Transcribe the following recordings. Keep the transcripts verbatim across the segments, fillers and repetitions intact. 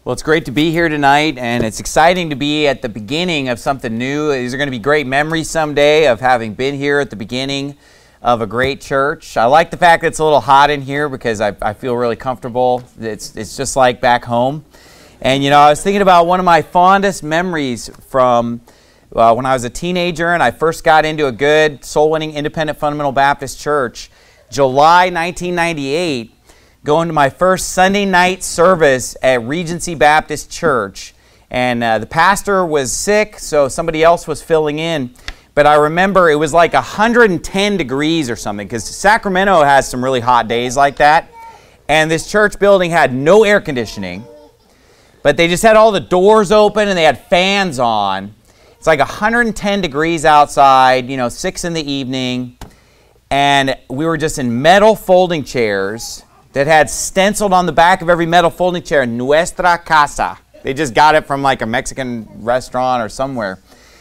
Well, it's great to be here tonight, and it's exciting to be at the beginning of something new. These are going to be great memories someday of having been here at the beginning of a great church. I like the fact that it's a little hot in here because I, I feel really comfortable. It's, it's just like back home. And, you know, I was thinking about one of my fondest memories from uh, when I was a teenager and I first got into a good, soul-winning, independent fundamental Baptist church. July nineteen ninety-eight, going to my first Sunday night service at Regency Baptist Church. And uh, the pastor was sick, so somebody else was filling in. But I remember it was like one hundred ten degrees or something, because Sacramento has some really hot days like that. And this church building had no air conditioning, but they just had all the doors open and they had fans on. It's like one hundred ten degrees outside, you know, six in the evening. And we were just in metal folding chairs that had stenciled on the back of every metal folding chair, Nuestra Casa. They just got it from like a Mexican restaurant or somewhere.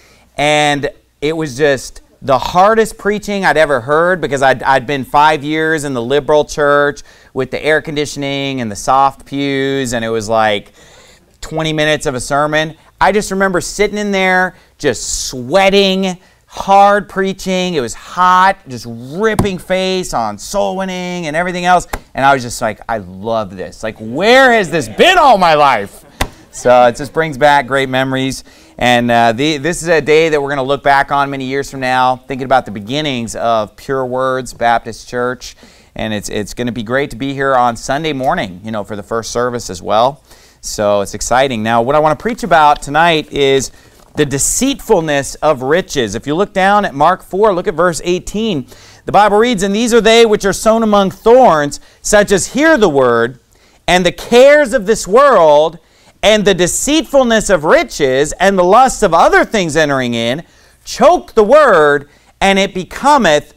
And it was just the hardest preaching I'd ever heard, because I'd, I'd been five years in the liberal church with the air conditioning and the soft pews, and it was like twenty minutes of a sermon. I just remember sitting in there just sweating, hard preaching. It was hot, just ripping face on soul winning and everything else. And I was just like, I love this. Like, where has this been all my life? So it just brings back great memories. And uh, the, this is a day that we're going to look back on many years from now, thinking about the beginnings of Pure Words Baptist Church. And it's it's going to be great to be here on Sunday morning, you know, for the first service as well. So it's exciting. Now, what I want to preach about tonight is the deceitfulness of riches. If you look down at Mark four, look at verse eighteen. The Bible reads, "And these are they which are sown among thorns, such as hear the word, and the cares of this world, and the deceitfulness of riches, and the lusts of other things entering in, choke the word, and it becometh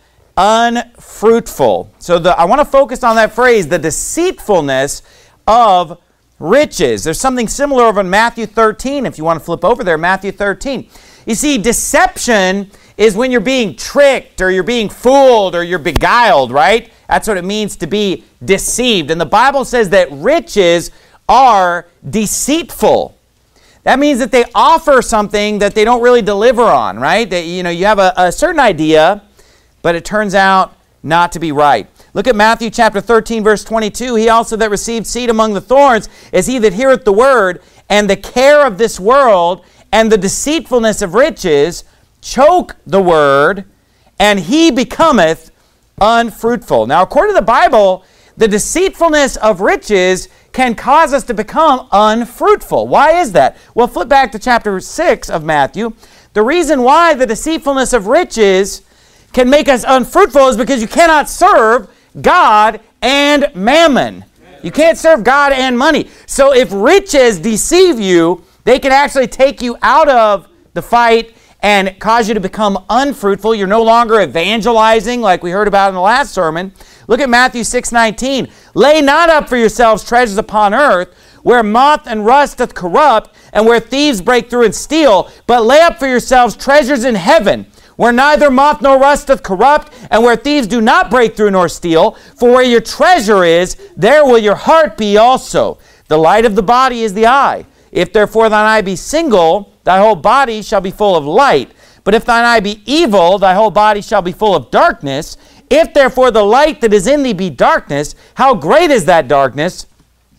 unfruitful." So the, I want to focus on that phrase, the deceitfulness of riches. There's something similar over in Matthew thirteen, if you want to flip over there, Matthew thirteen. You see, deception is when you're being tricked, or you're being fooled, or you're beguiled, right? That's what it means to be deceived. And the Bible says that riches are deceitful. That means that they offer something that they don't really deliver on, right? That, you know, you have a, a certain idea, but it turns out not to be right. Look at Matthew chapter thirteen, verse twenty-two. "He also that received seed among the thorns is he that heareth the word, and the care of this world and the deceitfulness of riches choke the word, and he becometh unfruitful." Now, according to the Bible, the deceitfulness of riches can cause us to become unfruitful. Why is that? Well, flip back to chapter six of Matthew. The reason why the deceitfulness of riches can make us unfruitful is because you cannot serve God and mammon. You can't serve God and money. So if riches deceive you, they can actually take you out of the fight and cause you to become unfruitful. You're no longer evangelizing like we heard about in the last sermon. Look at Matthew six nineteen. "Lay not up for yourselves treasures upon earth, where moth and rust doth corrupt, and where thieves break through and steal, but lay up for yourselves treasures in heaven, where neither moth nor rust doth corrupt, and where thieves do not break through nor steal. For where your treasure is, there will your heart be also. The light of the body is the eye. If therefore thine eye be single, thy whole body shall be full of light. But if thine eye be evil, thy whole body shall be full of darkness. If therefore the light that is in thee be darkness, how great is that darkness?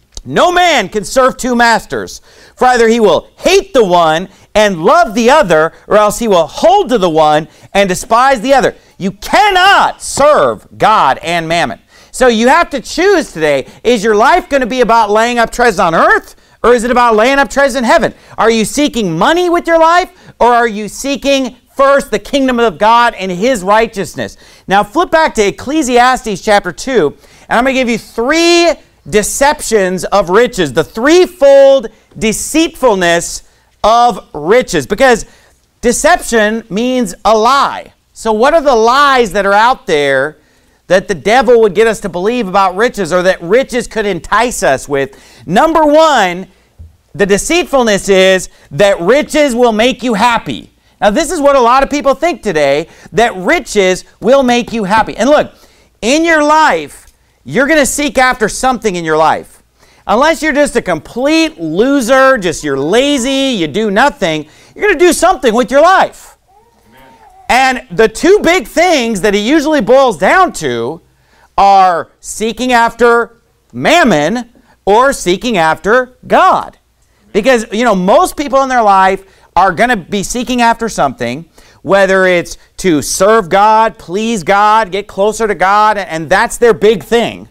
No man can serve two masters, for either he will hate the one and love the other, or else he will hold to the one and despise the other. You cannot serve God and mammon. So you have to choose today. Is your life going to be about laying up treasures on earth, or is it about laying up treasures in heaven? Are you seeking money with your life, or are you seeking first the kingdom of God and his righteousness? Now flip back to Ecclesiastes chapter two, and I'm going to give you three deceptions of riches, the threefold deceitfulness of riches, because deception means a lie. So what are the lies that are out there that the devil would get us to believe about riches, or that riches could entice us with? Number one, the deceitfulness is that riches will make you happy. Now this is what a lot of people think today, that riches will make you happy. And look, in your life, you're going to seek after something in your life. unless you're just a complete loser, just you're lazy, you do nothing, you're going to do something with your life. Amen. And the two big things that he usually boils down to are seeking after mammon or seeking after God. Because, you know, most people in their life are going to be seeking after something, whether it's to serve God, please God, get closer to God, and that's their big thing.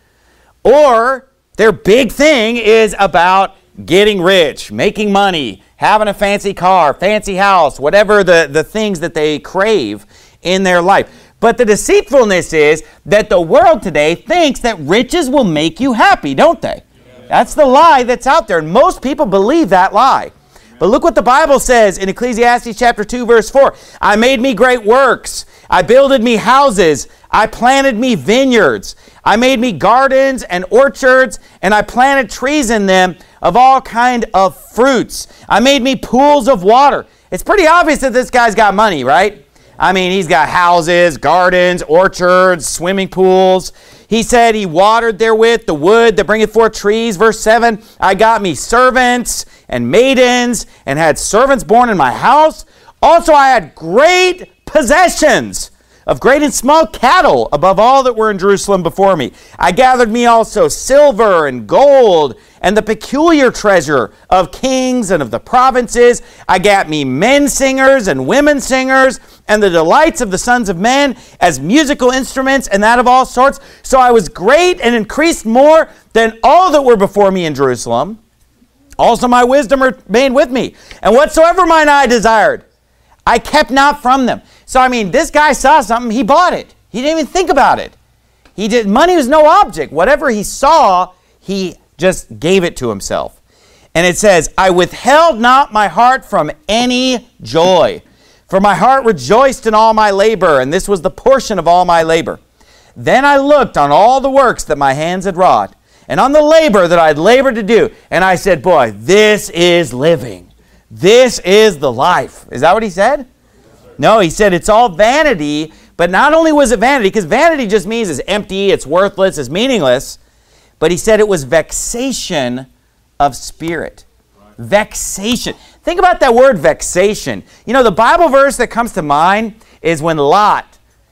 Or their big thing is about getting rich, making money, having a fancy car, fancy house, whatever the, the things that they crave in their life. But the deceitfulness is that the world today thinks that riches will make you happy, don't they? That's the lie that's out there, and most people believe that lie. But look what the Bible says in Ecclesiastes chapter two, verse four. I made me great works. I builded me houses. I planted me vineyards. I made me gardens and orchards, and I planted trees in them of all kind of fruits. I made me pools of water. It's pretty obvious that this guy's got money, right? I mean, he's got houses, gardens, orchards, swimming pools. He said he watered therewith the wood that bringeth forth trees. Verse seven, I got me servants and maidens and had servants born in my house. Also I had great possessions of great and small cattle above all that were in Jerusalem before me. I gathered me also silver and gold and the peculiar treasure of kings and of the provinces. I got me men singers and women singers and the delights of the sons of men as musical instruments and that of all sorts. So I was great and increased more than all that were before me in Jerusalem. Also my wisdom remained with me, and whatsoever mine eye desired, I kept not from them. So, I mean, this guy saw something, he bought it. He didn't even think about it. He did. Money was no object. Whatever he saw, he just gave it to himself. And it says, I withheld not my heart from any joy, for my heart rejoiced in all my labor, and this was the portion of all my labor. Then I looked on all the works that my hands had wrought, and on the labor that I had labored to do, and I said, boy, this is living. This is the life. Is that what he said? No, he said it's all vanity, but not only was it vanity, because vanity just means it's empty, it's worthless, it's meaningless, but he said it was vexation of spirit. Right. Vexation. Think about that word vexation. You know, the Bible verse that comes to mind is when Lot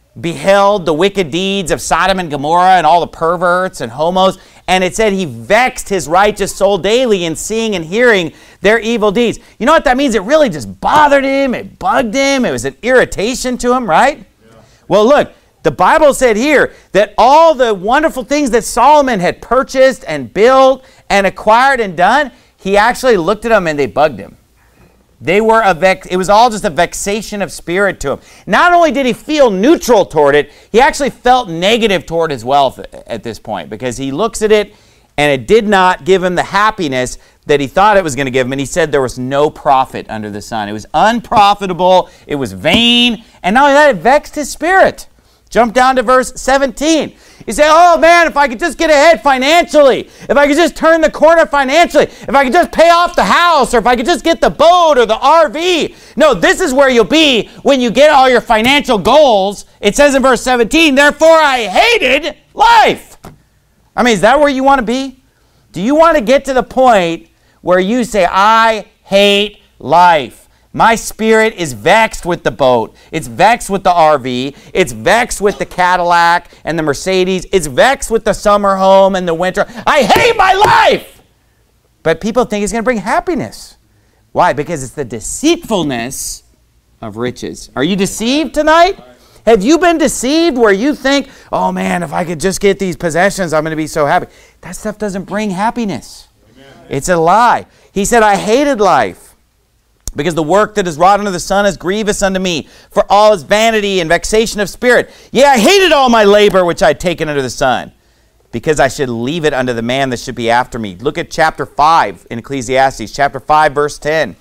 beheld the wicked deeds of Sodom and Gomorrah and all the perverts and homos, and it said he vexed his righteous soul daily in seeing and hearing their evil deeds. You know what that means? It really just bothered him. It bugged him. It was an irritation to him, right? Yeah. Well, look, the Bible said here that all the wonderful things that Solomon had purchased and built and acquired and done, he actually looked at them and they bugged him. They were a vex. It was all just a vexation of spirit to him. Not only did he feel neutral toward it, he actually felt negative toward his wealth at this point, because he looks at it and it did not give him the happiness that he thought it was going to give him. And he said there was no profit under the sun. It was unprofitable. It was vain. And not only that, it vexed his spirit. Jump down to verse seventeen. You say, oh man, if I could just get ahead financially, if I could just turn the corner financially, if I could just pay off the house, or if I could just get the boat or the R V. No, this is where you'll be when you get all your financial goals. It says in verse seventeen, therefore I hated life. I mean, is that where you want to be? Do you want to get to the point where you say, I hate life? My spirit is vexed with the boat. It's vexed with the R V. It's vexed with the Cadillac and the Mercedes. It's vexed with the summer home and the winter. I hate my life! But people think it's going to bring happiness. Why? Because it's the deceitfulness of riches. Are you deceived tonight? Have you been deceived where you think, oh man, if I could just get these possessions, I'm going to be so happy? That stuff doesn't bring happiness. Amen. It's a lie. He said, I hated life, because the work that is wrought under the sun is grievous unto me, for all is vanity and vexation of spirit. Yea, I hated all my labor which I had taken under the sun, because I should leave it unto the man that should be after me. Look at chapter five in Ecclesiastes, chapter five, verse ten.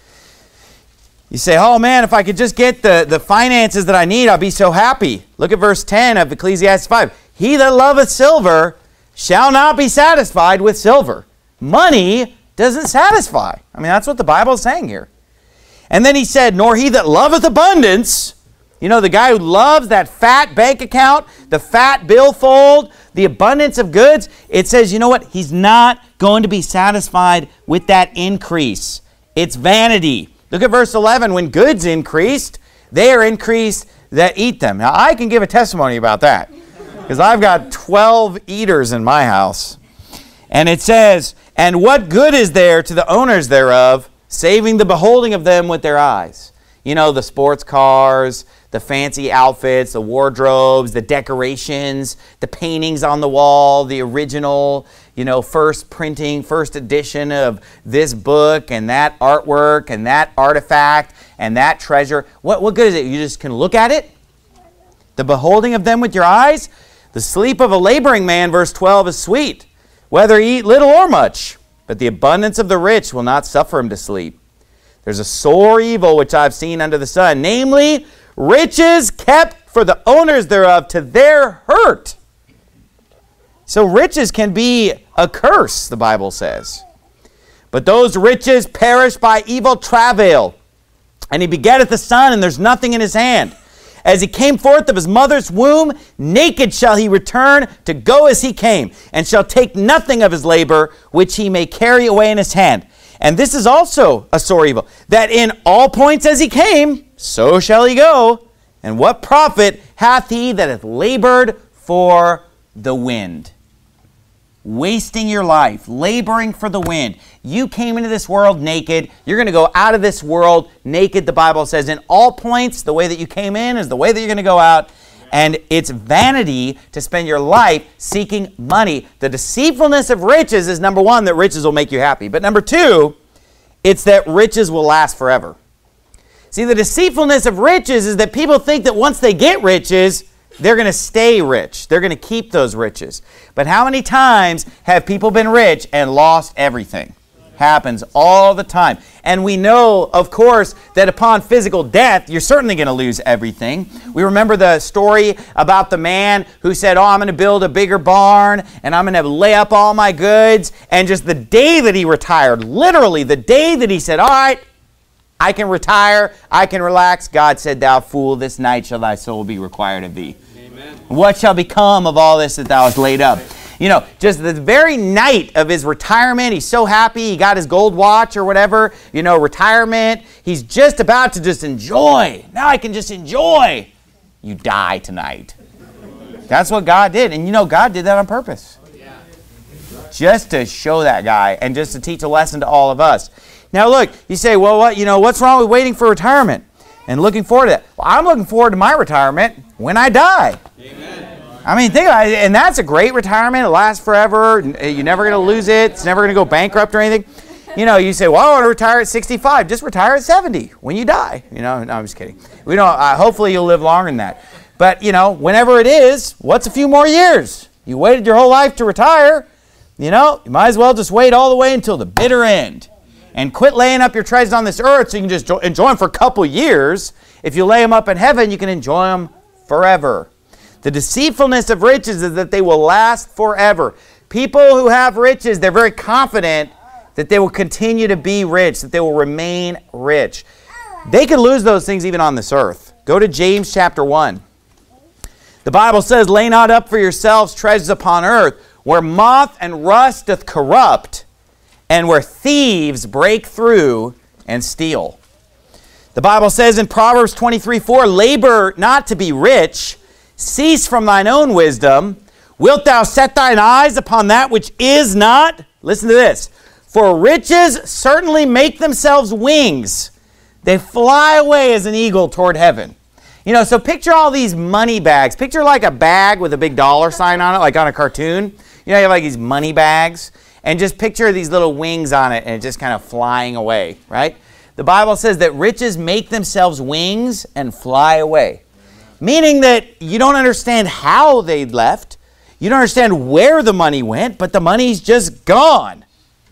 You say, oh man, if I could just get the, the finances that I need, I'll be so happy. Look at verse ten of Ecclesiastes five. He that loveth silver shall not be satisfied with silver. Money doesn't satisfy. I mean, that's what the Bible is saying here. And then he said, nor he that loveth abundance You know, the guy who loves that fat bank account, the fat billfold, the abundance of goods, it says, you know what? He's not going to be satisfied with that increase. It's vanity. Look at verse eleven. When goods increased, they are increased that eat them. Now, I can give a testimony about that because I've got twelve eaters in my house. And it says, and what good is there to the owners thereof, saving the beholding of them with their eyes? You know, the sports cars, the fancy outfits, the wardrobes, the decorations, the paintings on the wall, the original, you know, first printing, first edition of this book and that artwork and that artifact and that treasure. What, what good is it? You just can look at it? The beholding of them with your eyes? The sleep of a laboring man, verse twelve, is sweet, whether he eat little or much. But the abundance of the rich will not suffer him to sleep. There's a sore evil which I've seen under the sun, namely, riches kept for the owners thereof to their hurt. So riches can be a curse, the Bible says. But those riches perish by evil travail. And he begetteth a son, and there's nothing in his hand. As he came forth of his mother's womb, naked shall he return to go as he came, and shall take nothing of his labor, which he may carry away in his hand. And this is also a sore evil, that in all points as he came, so shall he go. And what profit hath he that hath labored for the wind? Wasting your life, laboring for the wind. You came into this world naked. You're going to go out of this world naked, the Bible says. In all points, the way that you came in is the way that you're going to go out. And it's vanity to spend your life seeking money. The deceitfulness of riches is, number one, that riches will make you happy. But number two, it's that riches will last forever. See, the deceitfulness of riches is that people think that once they get riches, they're going to stay rich. They're going to keep those riches. But how many times have people been rich and lost everything? Happens all the time. And we know, of course, that upon physical death, you're certainly going to lose everything. We remember the story about the man who said, oh, I'm going to build a bigger barn, and I'm going to lay up all my goods. And just the day that he retired, literally the day that he said, all right, I can retire, I can relax, God said, thou fool, this night shall thy soul be required of thee. Amen. What shall become of all this that thou hast laid up? You know, just the very night of his retirement, he's so happy, he got his gold watch or whatever, you know, retirement. He's just about to just enjoy. Now I can just enjoy. You die tonight. That's what God did. And you know, God did that on purpose. Just to show that guy and just to teach a lesson to all of us. Now look, you say, well, what, you know, what's wrong with waiting for retirement and looking forward to that? Well, I'm looking forward to my retirement when I die. Amen. I mean, think about it, and that's a great retirement. It lasts forever. You're never going to lose it. It's never going to go bankrupt or anything. You know, you say, well, I want to retire at sixty-five. Just retire at seventy when you die. You know, no, I'm just kidding. We don't. Uh, hopefully you'll live longer than that. But, you know, whenever it is, what's a few more years? You waited your whole life to retire. You know, you might as well just wait all the way until the bitter end. And quit laying up your treasures on this earth so you can just enjoy them for a couple years. If you lay them up in heaven, you can enjoy them forever. The deceitfulness of riches is that they will last forever. People who have riches, they're very confident that they will continue to be rich, that they will remain rich. They can lose those things even on this earth. Go to James chapter one. The Bible says, lay not up for yourselves treasures upon earth, where moth and rust doth corrupt, and where thieves break through and steal. The Bible says in Proverbs twenty-three four, labor not to be rich, cease from thine own wisdom. Wilt thou set thine eyes upon that which is not? Listen to this. For riches certainly make themselves wings. They fly away as an eagle toward heaven. You know, so picture all these money bags. Picture like a bag with a big dollar sign on it, like on a cartoon. You know, you have like these money bags. And just picture these little wings on it and it just kind of flying away, right? The Bible says that riches make themselves wings and fly away. Meaning that you don't understand how they left. You don't understand where the money went, but the money's just gone.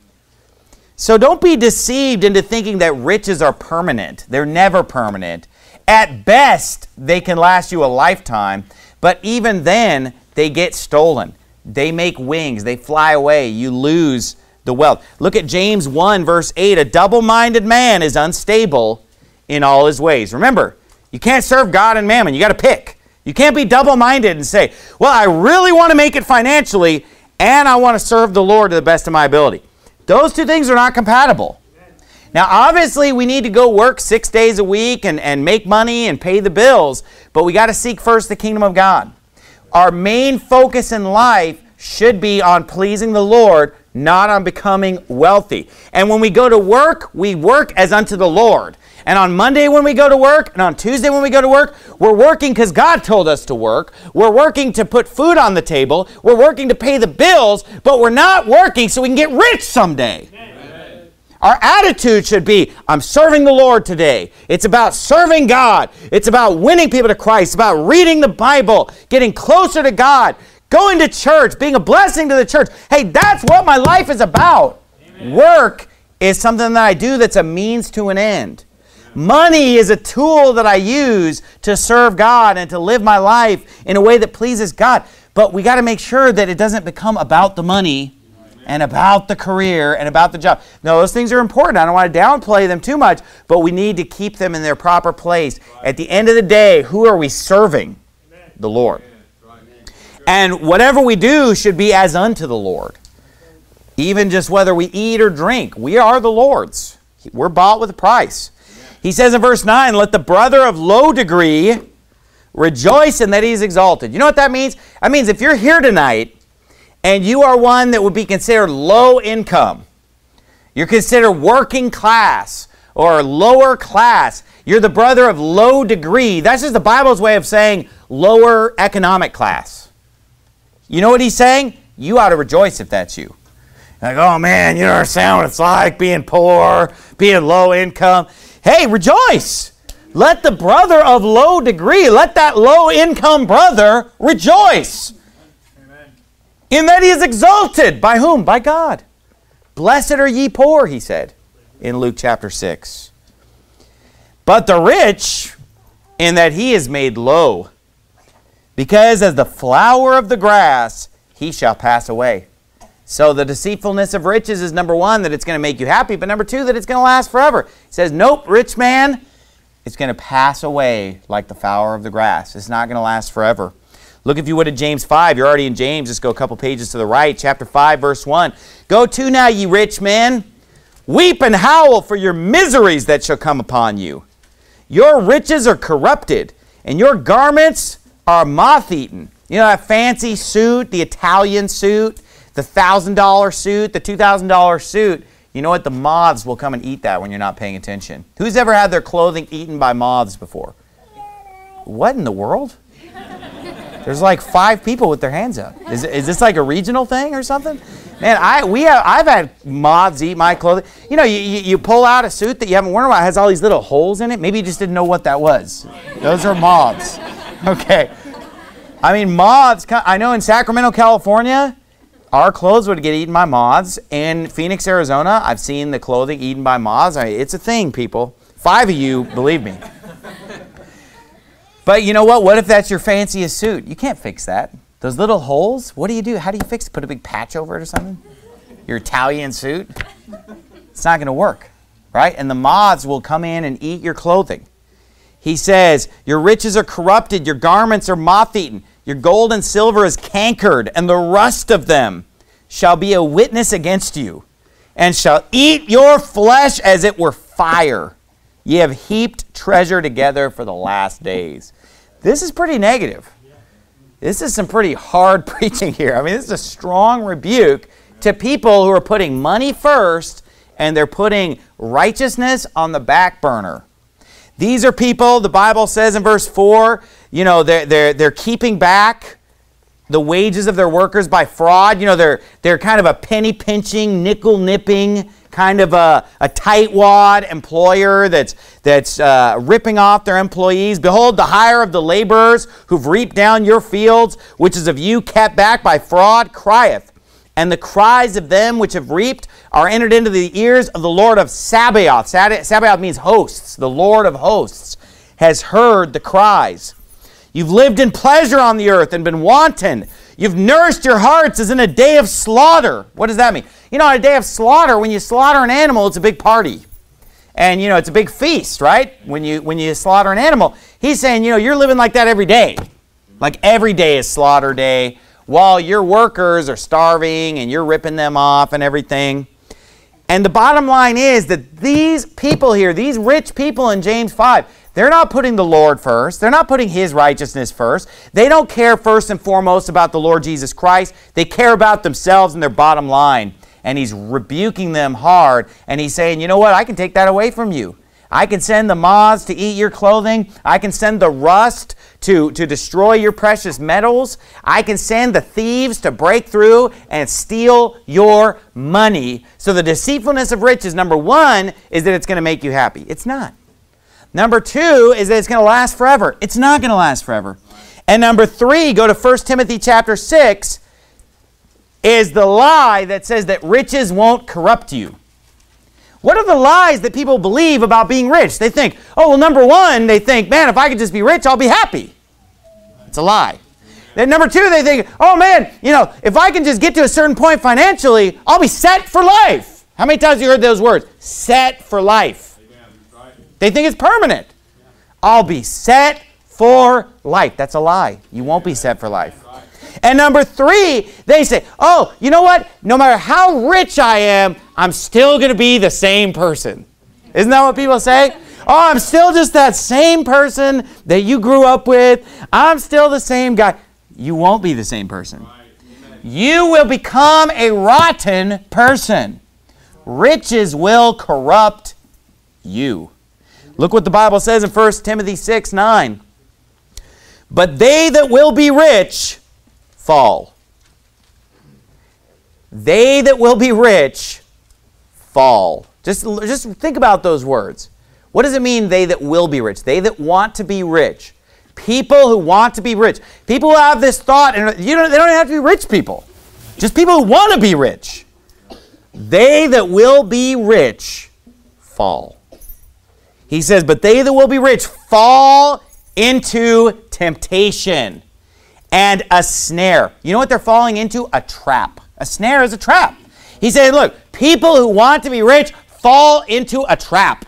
So don't be deceived into thinking that riches are permanent. They're never permanent. At best, they can last you a lifetime, but even then, they get stolen. They make wings. They fly away. You lose the wealth. Look at James one, verse eight. A double-minded man is unstable in all his ways. Remember, You can't serve God and mammon. You got to pick. You can't be double-minded and say, well, I really want to make it financially, and I want to serve the Lord to the best of my ability. Those two things are not compatible. Now, obviously, we need to go work six days a week and, and make money and pay the bills, but we got to seek first the kingdom of God. Our main focus in life should be on pleasing the Lord, not on becoming wealthy. And when we go to work, we work as unto the Lord. And on Monday when we go to work, and on Tuesday when we go to work, we're working because God told us to work. We're working to put food on the table. We're working to pay the bills, but we're not working so we can get rich someday. Amen. Our attitude should be, I'm serving the Lord today. It's about serving God. It's about winning people to Christ. It's about reading the Bible, getting closer to God, going to church, being a blessing to the church. Hey, that's what my life is about. Amen. Work is something that I do that's a means to an end. Money is a tool that I use to serve God and to live my life in a way that pleases God. But we got to make sure that it doesn't become about the money and about the career and about the job. No, those things are important. I don't want to downplay them too much, but we need to keep them in their proper place. At the end of the day, who are we serving? The Lord. And whatever we do should be as unto the Lord. Even just whether we eat or drink, we are the Lord's. We're bought with a price. He says in verse nine, let the brother of low degree rejoice in that he is exalted. You know what that means? That means if you're here tonight and you are one that would be considered low income, you're considered working class or lower class, you're the brother of low degree. That's just the Bible's way of saying lower economic class. You know what he's saying? You ought to rejoice if that's you. Like, oh man, you don't understand what it's like being poor, being low income. Hey, rejoice. Let the brother of low degree, let that low income brother rejoice. Amen. In that he is exalted. By whom? By God. Blessed are ye poor, he said in Luke chapter six. But the rich, in that he is made low, because as the flower of the grass, he shall pass away. So the deceitfulness of riches is number one, that it's going to make you happy, but number two, that it's going to last forever. He says, nope, rich man, it's going to pass away like the flower of the grass. It's not going to last forever. Look, if you would, at James five. You're already in James. Just go a couple pages to the right. Chapter five, verse one. Go to now, ye rich men. Weep and howl for your miseries that shall come upon you. Your riches are corrupted, and your garments are moth-eaten. You know that fancy suit, the Italian suit, the one thousand dollar suit, the two thousand dollar suit, you know what? The moths will come and eat that when you're not paying attention. Who's ever had their clothing eaten by moths before? What in the world? There's like five people with their hands up. Is, is this like a regional thing or something? Man, I we have I've had moths eat my clothing. You know, you, you, you pull out a suit that you haven't worn in a while, it has all these little holes in it. Maybe you just didn't know what that was. Those are moths. Okay. I mean, moths, I know in Sacramento, California, our clothes would get eaten by moths. In Phoenix, Arizona, I've seen the clothing eaten by moths. I mean, it's a thing, people. Five of you, believe me. But you know what? What if that's your fanciest suit? You can't fix that. Those little holes, what do you do? How do you fix it? Put a big patch over it or something? Your Italian suit? It's not going to work, right? And the moths will come in and eat your clothing. He says, your riches are corrupted, your garments are moth-eaten, your gold and silver is cankered, and the rust of them shall be a witness against you, and shall eat your flesh as it were fire. Ye have heaped treasure together for the last days. This is pretty negative. This is some pretty hard preaching here. I mean, this is a strong rebuke to people who are putting money first, and they're putting righteousness on the back burner. These are people, the Bible says in verse four, you know, they're, they're, they're keeping back the wages of their workers by fraud. You know, they're, they're kind of a penny pinching, nickel nipping, kind of a, a tightwad employer that's, that's uh, ripping off their employees. Behold, the hire of the laborers who've reaped down your fields, which is of you kept back by fraud, crieth. And the cries of them which have reaped are entered into the ears of the Lord of Sabaoth. Sabaoth means hosts. The Lord of hosts has heard the cries. You've lived in pleasure on the earth and been wanton. You've nourished your hearts as in a day of slaughter. What does that mean? You know, on a day of slaughter, when you slaughter an animal, it's a big party. And, you know, it's a big feast, right? When you, when you slaughter an animal. He's saying, you know, you're living like that every day. Like every day is slaughter day, while your workers are starving and you're ripping them off and everything. And the bottom line is that these people here, these rich people in James five, they're not putting the Lord first. They're not putting his righteousness first. They don't care first and foremost about the Lord Jesus Christ. They care about themselves and their bottom line. And he's rebuking them hard. And he's saying, you know what? I can take that away from you. I can send the moths to eat your clothing. I can send the rust to, to destroy your precious metals. I can send the thieves to break through and steal your money. So the deceitfulness of riches, number one, is that it's going to make you happy. It's not. Number two is that it's going to last forever. It's not going to last forever. And number three, go to First Timothy chapter six, is the lie that says that riches won't corrupt you. What are the lies that people believe about being rich? They think, oh, well, number one, they think, man, if I could just be rich, I'll be happy. It's a lie. Then number two, they think, oh, man, you know, if I can just get to a certain point financially, I'll be set for life. How many times have you heard those words? Set for life. They think it's permanent. I'll be set for life. That's a lie. You won't be set for life. And number three, they say, oh, you know what? No matter how rich I am, I'm still going to be the same person. Isn't that what people say? Oh, I'm still just that same person that you grew up with. I'm still the same guy. You won't be the same person. You will become a rotten person. Riches will corrupt you. Look what the Bible says in First Timothy six nine. But they that will be rich fall. They that will be rich fall. Just, just think about those words. What does it mean, they that will be rich? They that want to be rich. People who want to be rich. People who have this thought, and you don't, they don't have to be rich people. Just people who want to be rich. They that will be rich fall. He says, but they that will be rich fall into temptation and a snare. You know what they're falling into? A trap. A snare is a trap. He said, look, people who want to be rich fall into a trap.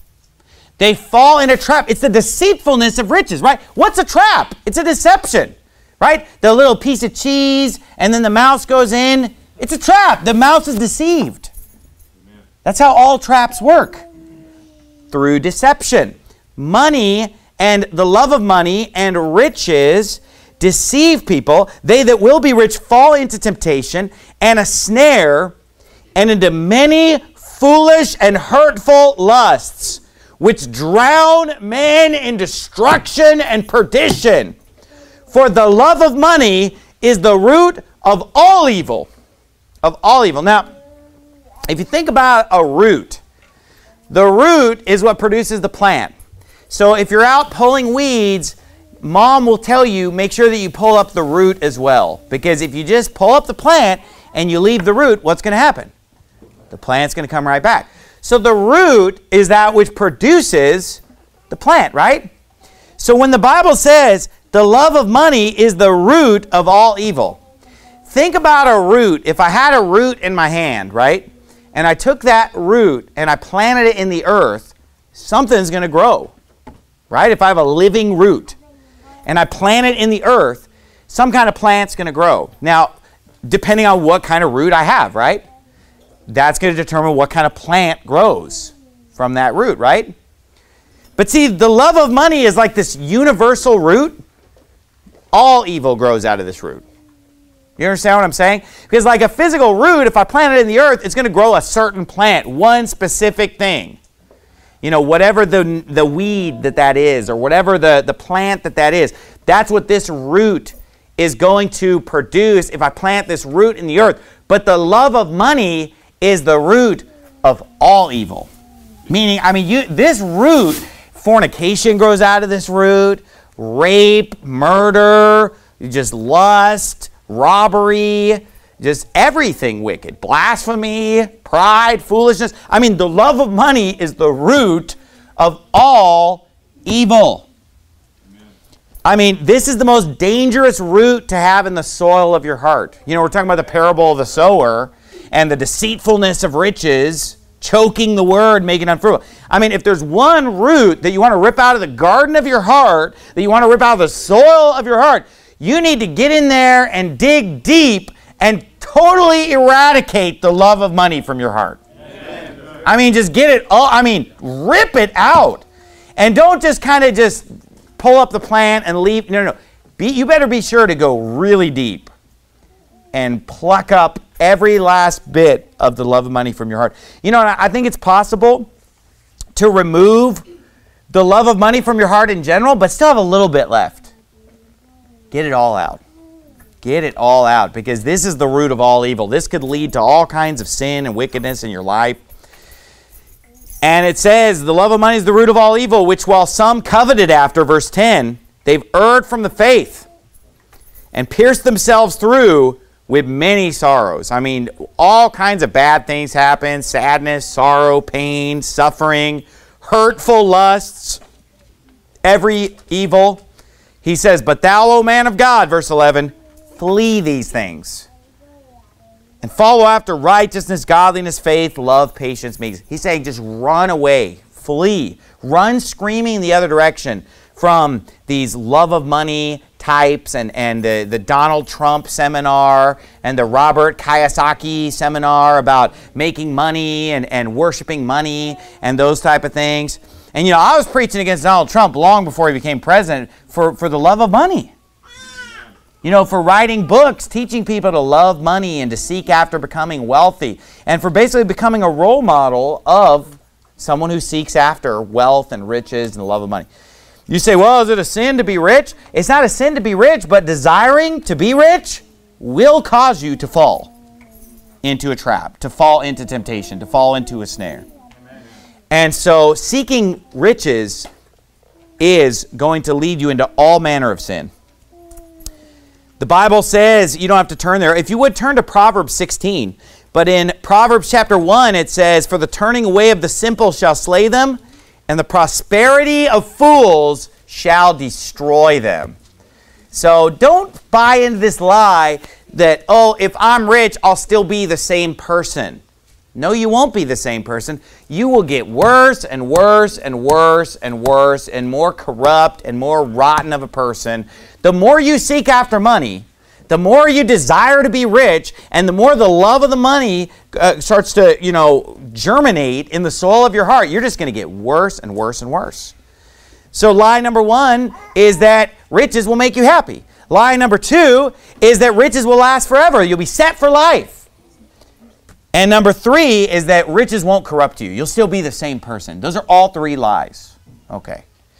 They fall in a trap. It's the deceitfulness of riches, right? What's a trap? It's a deception, right? The little piece of cheese, and then the mouse goes in. It's a trap. The mouse is deceived. That's how all traps work. Through deception. Money and the love of money and riches deceive people. They that will be rich fall into temptation and a snare and into many foolish and hurtful lusts, which drown men in destruction and perdition. For the love of money is the root of all evil. Of all evil. Now, if you think about a root, the root is what produces the plant. So if you're out pulling weeds, Mom will tell you, make sure that you pull up the root as well. Because if you just pull up the plant and you leave the root, what's going to happen? The plant's going to come right back. So the root is that which produces the plant, right? So when the Bible says the love of money is the root of all evil, think about a root. If I had a root in my hand, right? And I took that root and I planted it in the earth, something's going to grow, right? If I have a living root and I plant it in the earth, some kind of plant's going to grow. Now, depending on what kind of root I have, right? That's going to determine what kind of plant grows from that root, right? But see, the love of money is like this universal root. All evil grows out of this root. You understand what I'm saying? Because like a physical root, if I plant it in the earth, it's going to grow a certain plant, one specific thing. You know, whatever the, the weed that that is, or whatever the, the plant that that is, that's what this root is going to produce if I plant this root in the earth. But the love of money is the root of all evil. Meaning, I mean, you, this root, fornication grows out of this root, rape, murder, just lust, robbery, just everything wicked. Blasphemy, pride, foolishness. I mean, the love of money is the root of all evil. Amen. I mean, this is the most dangerous root to have in the soil of your heart. You know, we're talking about the parable of the sower and the deceitfulness of riches, choking the word, making it unfruitful. I mean, if there's one root that you want to rip out of the garden of your heart, that you want to rip out of the soil of your heart, you need to get in there and dig deep and totally eradicate the love of money from your heart. Amen. I mean, just get it all, I mean, rip it out. And don't just kind of just pull up the plant and leave. No, no, no. Be, you better be sure to go really deep and pluck up every last bit of the love of money from your heart. You know, I think it's possible to remove the love of money from your heart in general, but still have a little bit left. Get it all out. Get it all out, because this is the root of all evil. This could lead to all kinds of sin and wickedness in your life. And it says, the love of money is the root of all evil, which while some coveted after, verse ten, they've erred from the faith and pierced themselves through with many sorrows. I mean, all kinds of bad things happen. Sadness, sorrow, pain, suffering, hurtful lusts, every evil. He says, but thou, O man of God, verse eleven, flee these things and follow after righteousness, godliness, faith, love, patience, meekness. He's saying just run away, flee, run screaming the other direction from these love of money types and, and the, the Donald Trump seminar and the Robert Kiyosaki seminar about making money and, and worshiping money and those type of things. And, you know, I was preaching against Donald Trump long before he became president for, for the love of money. You know, for writing books, teaching people to love money and to seek after becoming wealthy, and for basically becoming a role model of someone who seeks after wealth and riches and the love of money. You say, well, is it a sin to be rich? It's not a sin to be rich, but desiring to be rich will cause you to fall into a trap, to fall into temptation, to fall into a snare. And so seeking riches is going to lead you into all manner of sin. The Bible says, you don't have to turn there. If you would, turn to Proverbs sixteen. But in Proverbs chapter one, it says, for the turning away of the simple shall slay them, and the prosperity of fools shall destroy them. So don't buy into this lie that, oh, if I'm rich, I'll still be the same person. No, you won't be the same person. You will get worse and worse and worse and worse and more corrupt and more rotten of a person. The more you seek after money, the more you desire to be rich, and the more the love of the money uh, starts to, you know, germinate in the soul of your heart, you're just going to get worse and worse and worse. So lie number one is that riches will make you happy. Lie number two is that riches will last forever. You'll be set for life. And number three is that riches won't corrupt you. You'll still be the same person. Those are all three lies. Okay.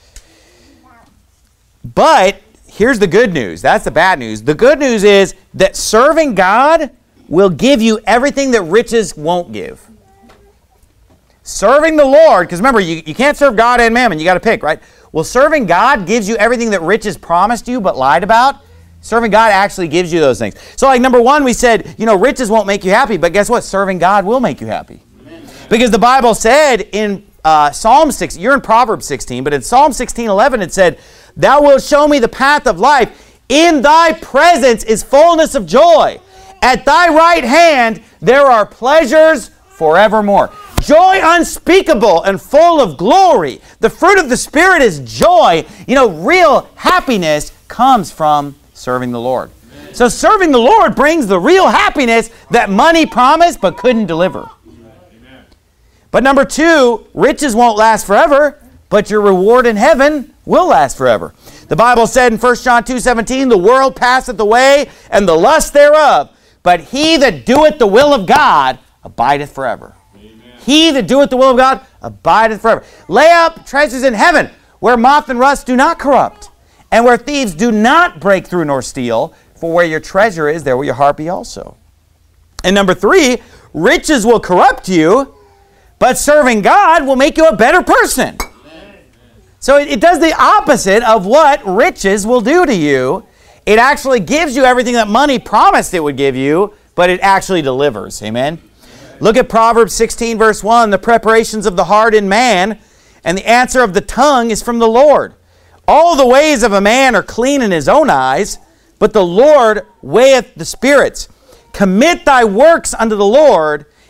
But here's the good news. That's the bad news. The good news is that serving God will give you everything that riches won't give. Serving the Lord, because remember, you, you can't serve God and mammon. You got to pick, right? Well, serving God gives you everything that riches promised you but lied about. Serving God actually gives you those things. So like number one, we said, you know, riches won't make you happy, but guess what? Serving God will make you happy. Amen. Because the Bible said in uh, Psalm six, you're in Proverbs sixteen, but in Psalm sixteen eleven it said, thou wilt show me the path of life. In thy presence is fullness of joy. At thy right hand there are pleasures forevermore. Joy unspeakable and full of glory. The fruit of the Spirit is joy. You know, real happiness comes from serving the Lord. Amen. So serving the Lord brings the real happiness that money promised but couldn't deliver. Amen. But number two, riches won't last forever, but your reward in heaven will last forever. The Bible said in First John two seventeen, the world passeth away and the lust thereof, but he that doeth the will of God abideth forever. Amen. He that doeth the will of God abideth forever. Lay up treasures in heaven where moth and rust do not corrupt, and where thieves do not break through nor steal, for where your treasure is, there will your heart be also. And number three, riches will corrupt you, but serving God will make you a better person. Amen. So it, it does the opposite of what riches will do to you. It actually gives you everything that money promised it would give you, but it actually delivers. Amen? Amen. Look at Proverbs sixteen, verse one. The preparations of the heart in man, and the answer of the tongue is from the Lord. All the ways of a man are clean in his own eyes, but the Lord weigheth the spirits. Commit thy works unto the Lord,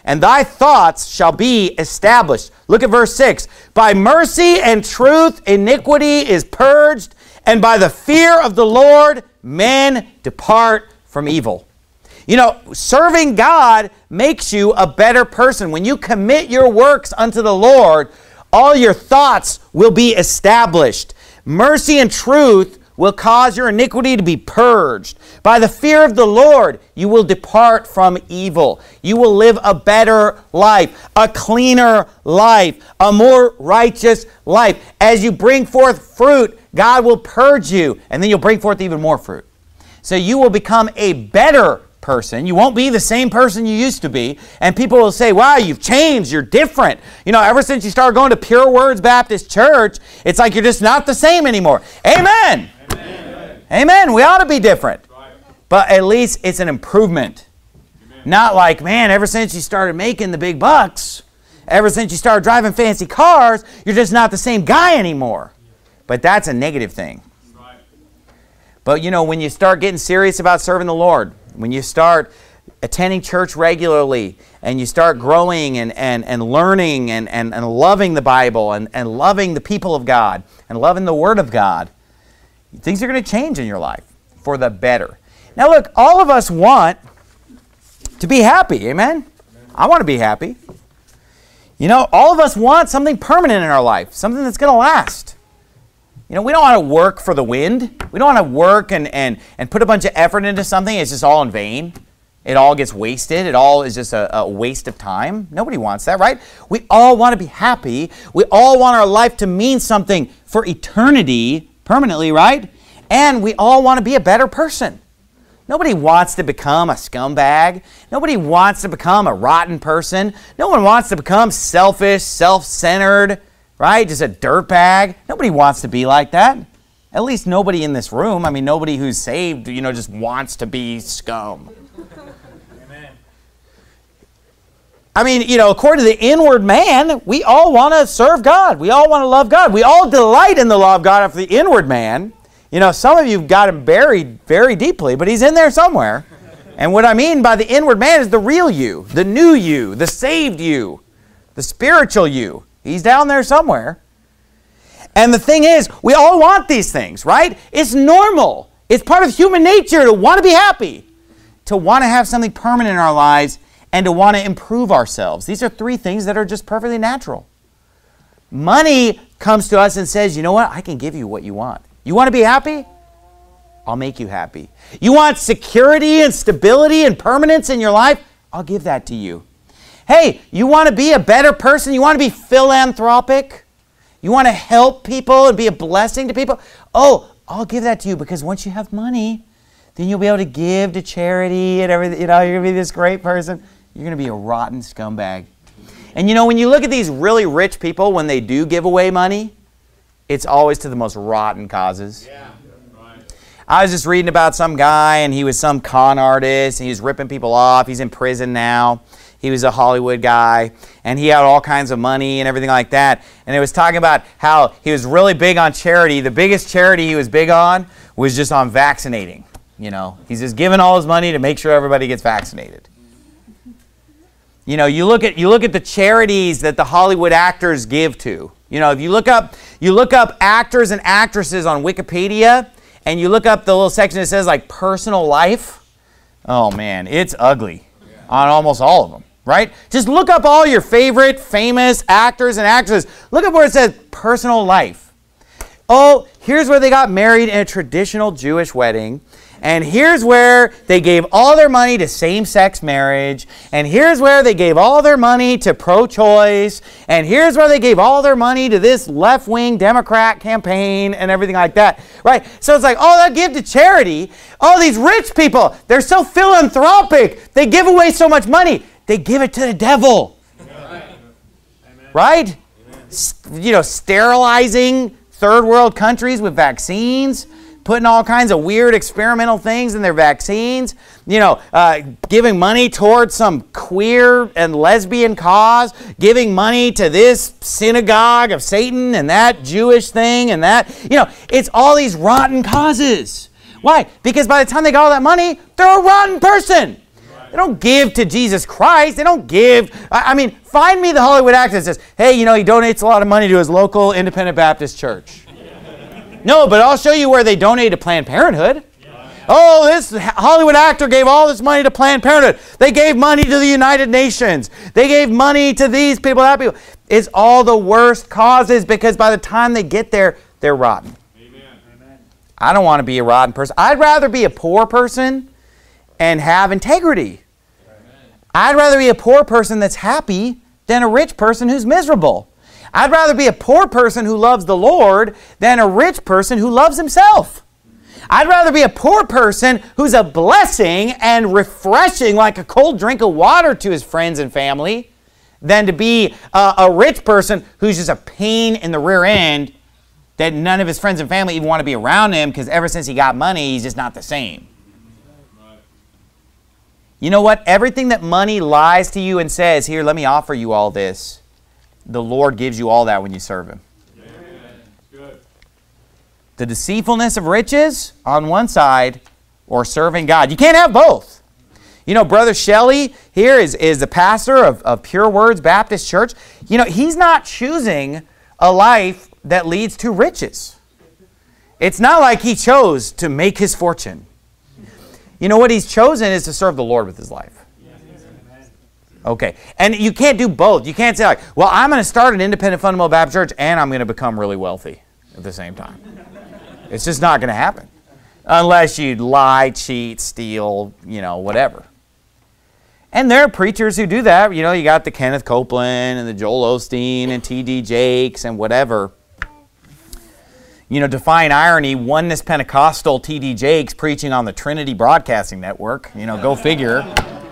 and thy thoughts shall be established. Look at verse six. By mercy and truth iniquity is purged, and by the fear of the Lord men depart from evil. You know, serving God makes you a better person. When you commit your works unto the Lord, all your thoughts will be established. Mercy and truth will cause your iniquity to be purged. By the fear of the Lord, you will depart from evil. You will live a better life, a cleaner life, a more righteous life. As you bring forth fruit, God will purge you, and then you'll bring forth even more fruit. So you will become a better person. You won't be the same person you used to be. And people will say, wow, you've changed. You're different. You know, ever since you started going to Pure Words Baptist Church, it's like you're just not the same anymore. Amen. Amen. Amen. We ought to be different. Right. But at least it's an improvement. Amen. Not like, man, ever since you started making the big bucks, ever since you started driving fancy cars, you're just not the same guy anymore. But that's a negative thing. Right. But, you know, when you start getting serious about serving the Lord, when you start attending church regularly and you start growing and, and, and learning and, and, and loving the Bible and, and loving the people of God and loving the Word of God, things are going to change in your life for the better. Now look, all of us want to be happy, amen? Amen. I want to be happy. You know, all of us want something permanent in our life, something that's going to last. You know, we don't want to work for the wind. We don't want to work and, and, and put a bunch of effort into something. It's just all in vain. It all gets wasted. It all is just a, a waste of time. Nobody wants that, right? We all want to be happy. We all want our life to mean something for eternity, permanently, right? And we all want to be a better person. Nobody wants to become a scumbag. Nobody wants to become a rotten person. No one wants to become selfish, self-centered, right? Just a dirtbag. Nobody wants to be like that. At least nobody in this room. I mean, nobody who's saved, you know, just wants to be scum. Amen. I mean, you know, according to the inward man, we all want to serve God. We all want to love God. We all delight in the law of God after the inward man. You know, some of you have got him buried very deeply, but he's in there somewhere. And what I mean by the inward man is the real you, the new you, the saved you, the spiritual you. He's down there somewhere. And the thing is, we all want these things, right? It's normal. It's part of human nature to want to be happy, to want to have something permanent in our lives, and to want to improve ourselves. These are three things that are just perfectly natural. Money comes to us and says, you know what? I can give you what you want. You want to be happy? I'll make you happy. You want security and stability and permanence in your life? I'll give that to you. Hey, you want to be a better person? You want to be philanthropic? You want to help people and be a blessing to people? Oh, I'll give that to you, because once you have money, then you'll be able to give to charity and everything. You know, you're going to be this great person. You're going to be a rotten scumbag. And you know, when you look at these really rich people, when they do give away money, it's always to the most rotten causes. Yeah. I was just reading about some guy, and he was some con artist, and he was ripping people off. He's in prison now. He was a Hollywood guy, and he had all kinds of money and everything like that. And it was talking about how he was really big on charity. The biggest charity he was big on was just on vaccinating. You know, he's just giving all his money to make sure everybody gets vaccinated. You know, you look at you look at the charities that the Hollywood actors give to. You know, if you look up you look up actors and actresses on Wikipedia, and you look up the little section that says like personal life, oh man, it's ugly on almost all of them, right? Just look up all your favorite famous actors and actresses. Look up where it says personal life. Oh, here's where they got married in a traditional Jewish wedding. And here's where they gave all their money to same-sex marriage. And here's where they gave all their money to pro-choice. And here's where they gave all their money to this left-wing Democrat campaign and everything like that. Right? So it's like, oh, they'll give to charity. Oh, these rich people, they're so philanthropic. They give away so much money. They give it to the devil. Right? Right? You know, sterilizing third world countries with vaccines, putting all kinds of weird experimental things in their vaccines, you know, uh, giving money towards some queer and lesbian cause, giving money to this synagogue of Satan and that Jewish thing and that. You know, it's all these rotten causes. Why? Because by the time they got all that money, they're a rotten person. They don't give to Jesus Christ. They don't give. I, I mean, find me the Hollywood actor that says, hey, you know, he donates a lot of money to his local independent Baptist church. No, but I'll show you where they donate to Planned Parenthood. Oh, this Hollywood actor gave all this money to Planned Parenthood. They gave money to the United Nations. They gave money to these people, that people. It's all the worst causes because by the time they get there, they're rotten. Amen. I don't want to be a rotten person. I'd rather be a poor person and have integrity. Amen. I'd rather be a poor person that's happy than a rich person who's miserable. I'd rather be a poor person who loves the Lord than a rich person who loves himself. I'd rather be a poor person who's a blessing and refreshing like a cold drink of water to his friends and family than to be a, a rich person who's just a pain in the rear end that none of his friends and family even want to be around him because ever since he got money, he's just not the same. You know what? Everything that money lies to you and says, here, let me offer you all this, the Lord gives you all that when you serve him. The deceitfulness of riches on one side or serving God. You can't have both. You know, Brother Shelley here is, is the pastor of, of Pure Words Baptist Church. You know, he's not choosing a life that leads to riches. It's not like he chose to make his fortune. You know, what he's chosen is to serve the Lord with his life. Okay, and you can't do both. You can't say like, well, I'm going to start an independent fundamental Baptist church and I'm going to become really wealthy at the same time. It's just not going to happen unless you lie, cheat, steal, you know, whatever. And there are preachers who do that. You know, you got the Kenneth Copeland and the Joel Osteen and T D Jakes and whatever. You know, defying irony, Oneness Pentecostal T D Jakes preaching on the Trinity Broadcasting Network. You know, go figure.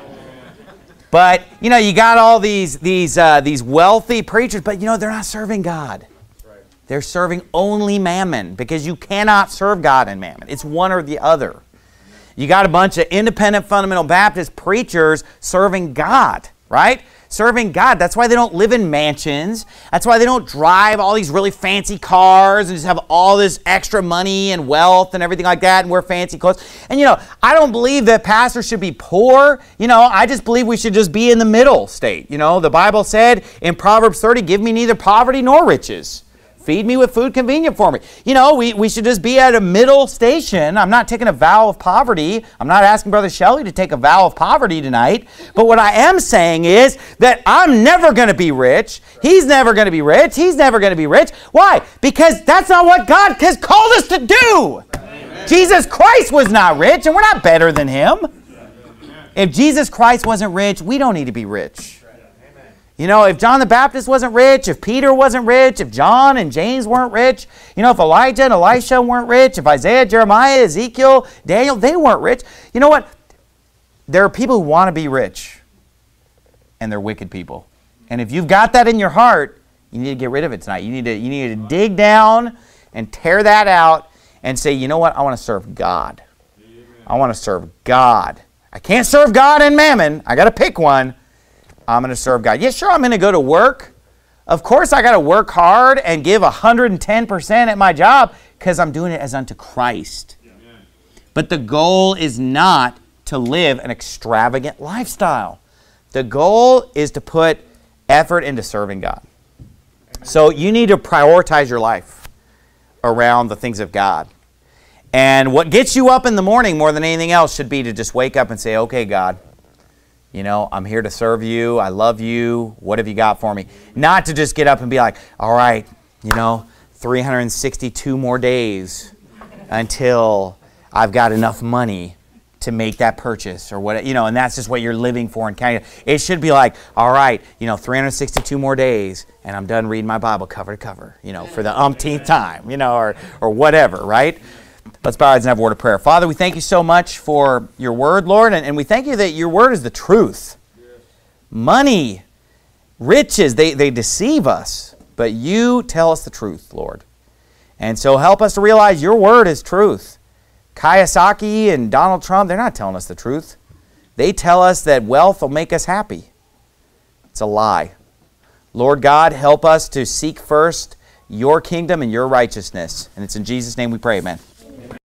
But, you know, you got all these, these, uh, these wealthy preachers, but, you know, they're not serving God. They're serving only mammon because you cannot serve God and mammon. It's one or the other. You got a bunch of independent fundamental Baptist preachers serving God, right? Serving God. That's why they don't live in mansions. That's why they don't drive all these really fancy cars and just have all this extra money and wealth and everything like that and wear fancy clothes. And, you know, I don't believe that pastors should be poor. You know, I just believe we should just be in the middle state. You know, the Bible said in Proverbs thirty, give me neither poverty nor riches. Feed me with food convenient for me. You know, we, we should just be at a middle station. I'm not taking a vow of poverty. I'm not asking Brother Shelley to take a vow of poverty tonight. But what I am saying is that I'm never going to be rich. He's never going to be rich. He's never going to be rich. Why? Because that's not what God has called us to do. Amen. Jesus Christ was not rich, and we're not better than him. If Jesus Christ wasn't rich, we don't need to be rich. You know, if John the Baptist wasn't rich, if Peter wasn't rich, if John and James weren't rich, you know, if Elijah and Elisha weren't rich, if Isaiah, Jeremiah, Ezekiel, Daniel, they weren't rich. You know what? There are people who want to be rich, and they're wicked people. And if you've got that in your heart, you need to get rid of it tonight. You need to, you need to dig down and tear that out and say, you know what? I want to serve God. I want to serve God. I can't serve God and mammon. I got to pick one. I'm going to serve God. Yeah, sure, I'm going to go to work. Of course, I got to work hard and give one hundred ten percent at my job because I'm doing it as unto Christ. Yeah. But the goal is not to live an extravagant lifestyle. The goal is to put effort into serving God. Amen. So you need to prioritize your life around the things of God. And what gets you up in the morning more than anything else should be to just wake up and say, okay, God, you know, I'm here to serve you. I love you. What have you got for me? Not to just get up and be like, all right, you know, three hundred sixty-two more days until I've got enough money to make that purchase or what, you know, and that's just what you're living for and counting. It should be like, all right, you know, three hundred sixty-two more days and I'm done reading my Bible cover to cover, you know, for the umpteenth time, you know, or or whatever, right? Let's bow our heads and have a word of prayer. Father, we thank you so much for your word, Lord, and, and we thank you that your word is the truth. Yes. Money, riches, they, they deceive us, but you tell us the truth, Lord. And so help us to realize your word is truth. Kiyosaki and Donald Trump, they're not telling us the truth. They tell us that wealth will make us happy. It's a lie. Lord God, help us to seek first your kingdom and your righteousness. And it's in Jesus' name we pray, amen.